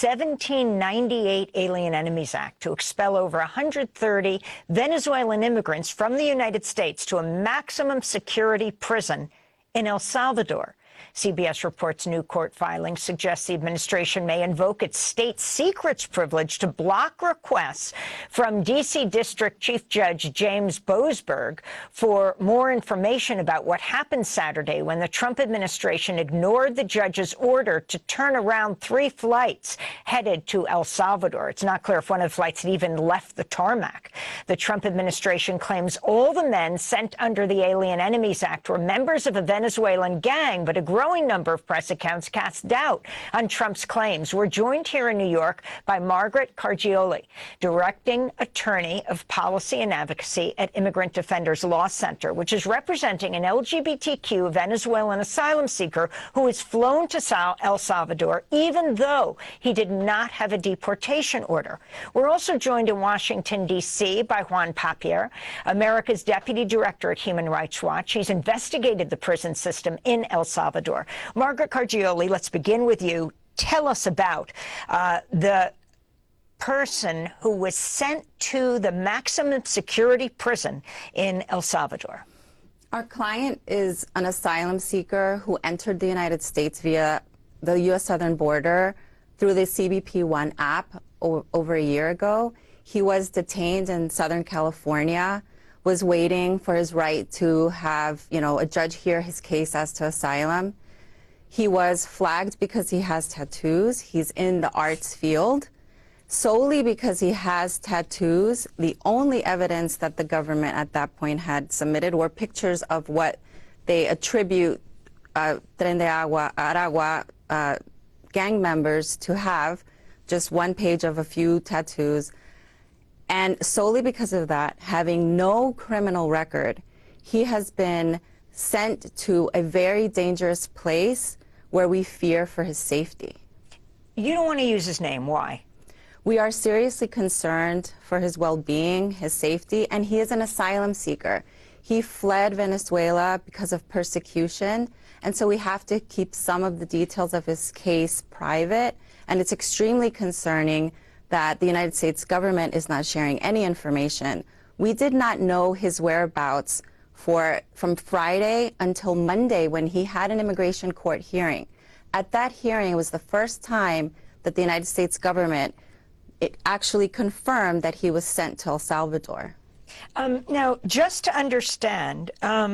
1798 Alien Enemies Act to expel over 130 Venezuelan immigrants from the United States to a maximum security prison in El Salvador. CBS reports new court filings suggest the administration may invoke its state secrets privilege to block requests from D.C. District Chief Judge James Boasberg for more information about what happened Saturday when the Trump administration ignored the judge's order to turn around 3 flights headed to El Salvador. It's not clear if one of the flights had even left the tarmac. The Trump administration claims all the men sent under the Alien Enemies Act were members of a Venezuelan gang, but a growing number of press accounts cast doubt on Trump's claims. We're joined here in New York by Margaret Cargioli, Directing Attorney of Policy and Advocacy at Immigrant Defenders Law Center, which is representing an LGBTQ Venezuelan asylum seeker who was flown to El Salvador, even though he did not have a deportation order. We're also joined in Washington, D.C. by Juan Papier, America's Deputy Director at Human Rights Watch. He's investigated the prison system in El Salvador. Margaret Cargioli, let's begin with you. Tell us about the person who was sent to the maximum security prison in El Salvador. Our client is an asylum seeker who entered the United States via the U.S. southern border through the CBP-1 app over a year ago. He was detained in Southern California, was waiting for his right to have, a judge hear his case as to asylum. He was flagged because he has tattoos. He's in the arts field. Solely because he has tattoos, the only evidence that the government at that point had submitted were pictures of what they attribute Tren de Aragua gang members to have, just one page of a few tattoos. And solely because of that, having no criminal record, he has been sent to a very dangerous place where we fear for his safety. You don't want to use his name. Why? We are seriously concerned for his well-being, his safety, and he is an asylum seeker. He fled Venezuela because of persecution, and so we have to keep some of the details of his case private, and it's extremely concerning that the United States government is not sharing any information. We did not know his whereabouts from Friday until Monday when he had an immigration court hearing. At that hearing, it was the first time that the United States government actually confirmed that he was sent to El Salvador. Now, just to understand,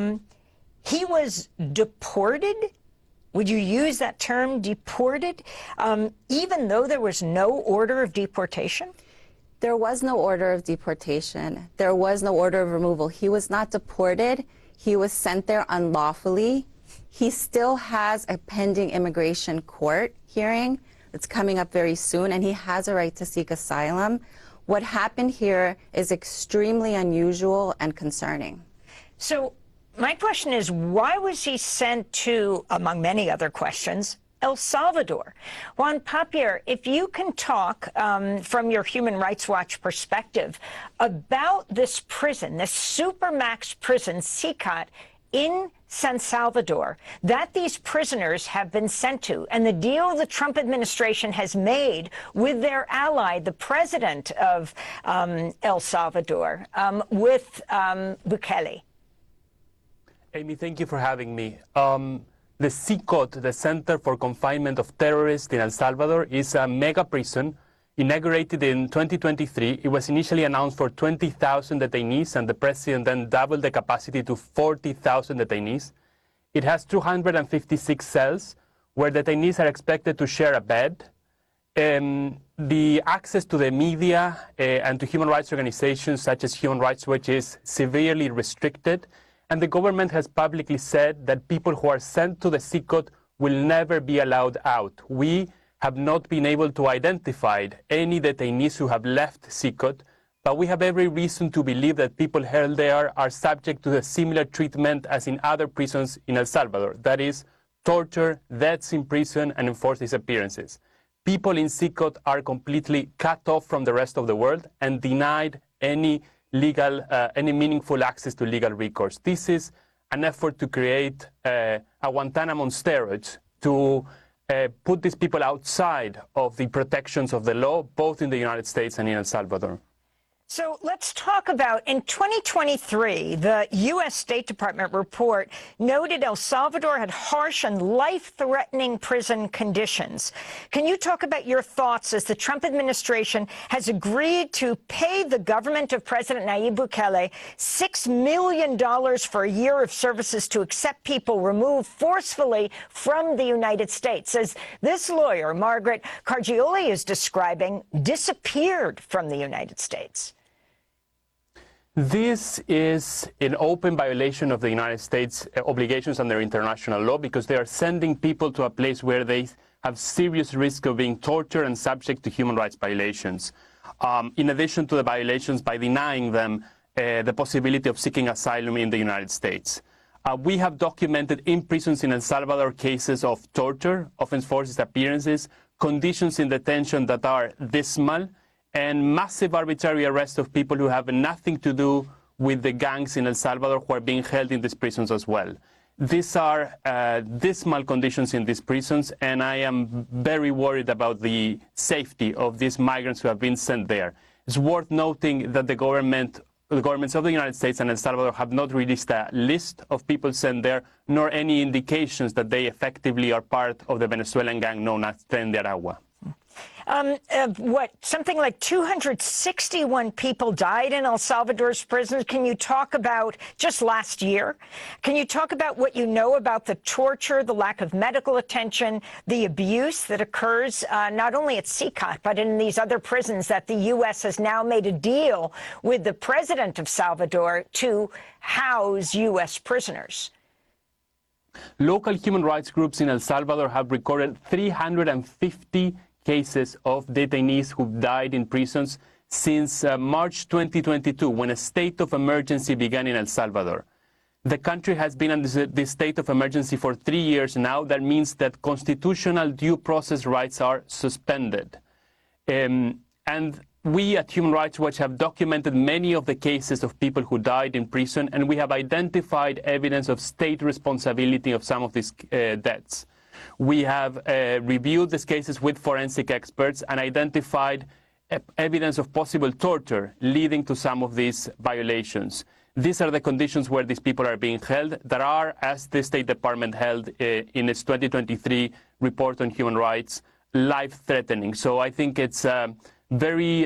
he was deported? Would you use that term, deported, even though there was no order of deportation? There was no order of deportation. There was no order of removal. He was not deported. He was sent there unlawfully. He still has a pending immigration court hearing that's coming up very soon, and he has a right to seek asylum. What happened here is extremely unusual and concerning. So my question is, why was he sent to, among many other questions, El Salvador? Juan Papier, if you can talk from your Human Rights Watch perspective about this prison, this supermax prison, CICAT, in San Salvador, that these prisoners have been sent to, and the deal the Trump administration has made with their ally, the president of El Salvador, with Bukele. Amy, thank you for having me. The CICOT, the Center for Confinement of Terrorists in El Salvador, is a mega prison inaugurated in 2023. It was initially announced for 20,000 detainees, and the president then doubled the capacity to 40,000 detainees. It has 256 cells where detainees are expected to share a bed. The access to the media and to human rights organizations such as Human Rights Watch is severely restricted. And the government has publicly said that people who are sent to the CICOT will never be allowed out. We have not been able to identify any detainees who have left CICOT, but we have every reason to believe that people held there are subject to the similar treatment as in other prisons in El Salvador. That is, torture, deaths in prison, and enforced disappearances. people in CICOT are completely cut off from the rest of the world and denied any meaningful access to legal recourse. This is an effort to create a Guantanamo on steroids, to put these people outside of the protections of the law, both in the United States and in El Salvador. So let's talk about, in 2023, the U.S. State Department report noted El Salvador had harsh and life-threatening prison conditions. Can you talk about your thoughts as the Trump administration has agreed to pay the government of President Nayib Bukele $6 million for a year of services to accept people removed forcefully from the United States, as this lawyer, Margaret Cargioli, is describing, disappeared from the United States? This is an open violation of the United States obligations under international law, because they are sending people to a place where they have serious risk of being tortured and subject to human rights violations. In addition to the violations by denying them the possibility of seeking asylum in the United States. We have documented in prisons in El Salvador cases of torture, of enforced disappearances, conditions in detention that are dismal, and massive arbitrary arrest of people who have nothing to do with the gangs in El Salvador who are being held in these prisons as well. These are dismal conditions in these prisons, and I am very worried about the safety of these migrants who have been sent there. It's worth noting that the governments of the United States and El Salvador have not released a list of people sent there, nor any indications that they effectively are part of the Venezuelan gang known as Tren de Aragua. Something like 261 people died in El Salvador's prisons. Can you talk about, just last year, can you talk about what you know about the torture, the lack of medical attention, the abuse that occurs not only at CICOT, but in these other prisons that the U.S. has now made a deal with the president of Salvador to house U.S. prisoners? Local human rights groups in El Salvador have recorded 350 cases of detainees who died in prisons since March 2022, when a state of emergency began in El Salvador. The country has been in this state of emergency for 3 years now. That means that constitutional due process rights are suspended. And we at Human Rights Watch have documented many of the cases of people who died in prison, and we have identified evidence of state responsibility of some of these deaths. We have reviewed these cases with forensic experts and identified evidence of possible torture leading to some of these violations. These are the conditions where these people are being held that are, as the State Department held in its 2023 report on human rights, life-threatening. So I think it's very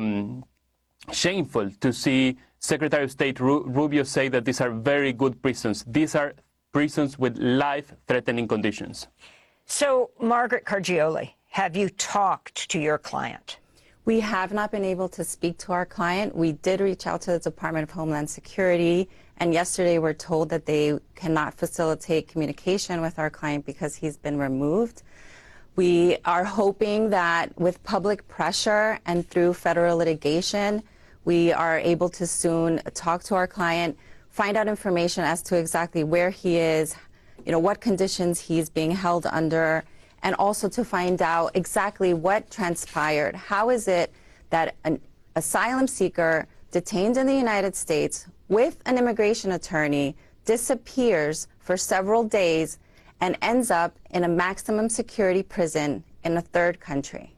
shameful to see Secretary of State Rubio say that these are very good prisons. These are prisons with life-threatening conditions. So, Margaret Cargioli, have you talked to your client? We have not been able to speak to our client. We did reach out to the Department of Homeland Security, and yesterday we're told that they cannot facilitate communication with our client because he's been removed. We are hoping that with public pressure and through federal litigation, we are able to soon talk to our client, find out information as to exactly where he is, what conditions he's being held under, and also to find out exactly what transpired. How is it that an asylum seeker detained in the United States with an immigration attorney disappears for several days and ends up in a maximum security prison in a third country?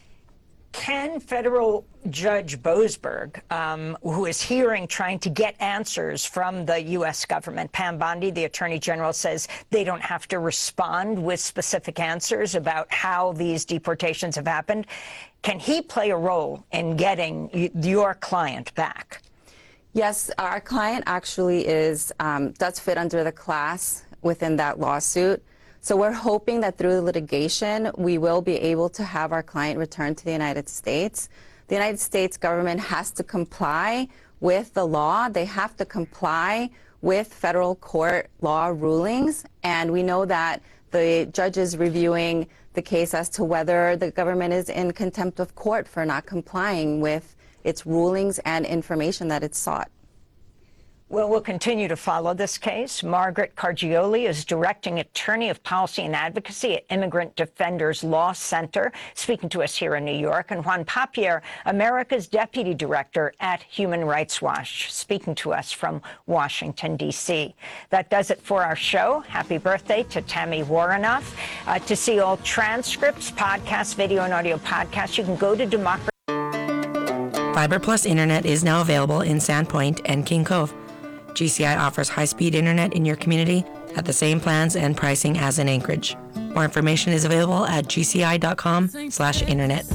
Can federal Judge Boasberg, who is hearing, trying to get answers from the U.S. government, Pam Bondi, the Attorney General, says they don't have to respond with specific answers about how these deportations have happened. Can he play a role in getting your client back? Yes, our client actually does fit under the class within that lawsuit. So we're hoping that through the litigation, we will be able to have our client return to the United States. The United States government has to comply with the law. They have to comply with federal court law rulings. And we know that the judge is reviewing the case as to whether the government is in contempt of court for not complying with its rulings and information that it sought. Well, we'll continue to follow this case. Margaret Cargioli is Directing Attorney of Policy and Advocacy at Immigrant Defenders Law Center, speaking to us here in New York, and Juan Papier, America's Deputy Director at Human Rights Watch, speaking to us from Washington, D.C. That does it for our show. Happy birthday to Tammy Warrenoff. To see all transcripts, podcasts, video and audio podcasts, you can go to Democracy. Fiber Plus Internet is now available in Sandpoint and King Cove. GCI offers high-speed internet in your community at the same plans and pricing as in Anchorage. More information is available at gci.com/internet.